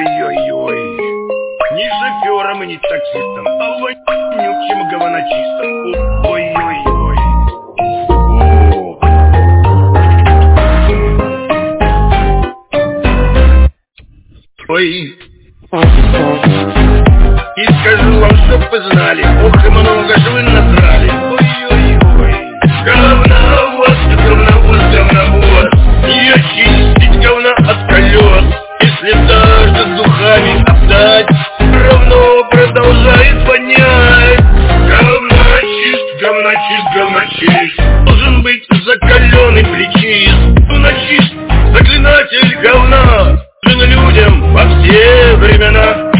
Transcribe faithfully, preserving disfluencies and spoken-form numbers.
Ой-ой-ой. Не шофером и не таксистом, а вонючим говночистом. Ой-ой-ой. Ой. И скажу вам, чтоб вы знали, ох и много ж вы насрали. Ой-ой-ой. Говновоз, говновоз, говновоз. Ее чистить говна от колес. Если даже духами обдать, равно продолжает вонять. Говночист, говночист, говночист. Должен быть закаленный плечист. Говночист, заклинатель говна. Людям во все времена.